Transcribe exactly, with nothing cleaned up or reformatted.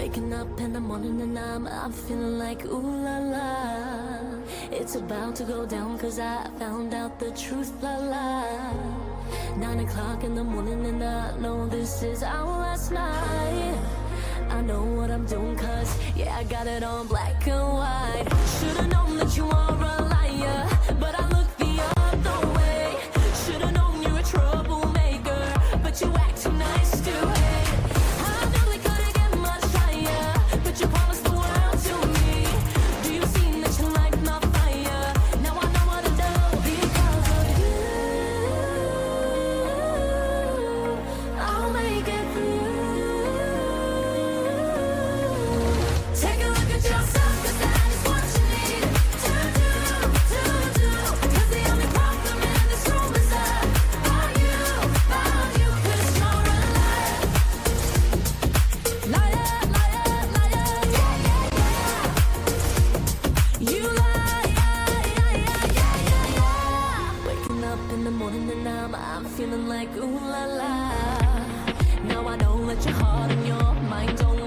Waking up in the morning and I'm, I'm feeling like ooh la la. It's about to go down cause I found out the truth, la la. Nine o'clock in the morning and I know this is our last night. I know what I'm doing cause, yeah, I got it on black and white. Should've known that you are a liar, but I look the other way. Should've known you're a troublemaker, but you act too nice to hate. I knew we couldn't get much higher, but you promised the world to me. Do you see that you light my fire? Now I know what to do because of you. I'll make it through. Take a look at yourself, cause that is what you need to do, to do. Cause the only problem in this room is that about you, about you. Cause you're a liar. Liar, liar, liar, yeah, yeah, yeah. You lie, yeah, yeah, yeah, yeah, yeah, yeah. Waking up in the morning and I'm, I'm feeling like ooh la la. Now I know that your heart and your mind don't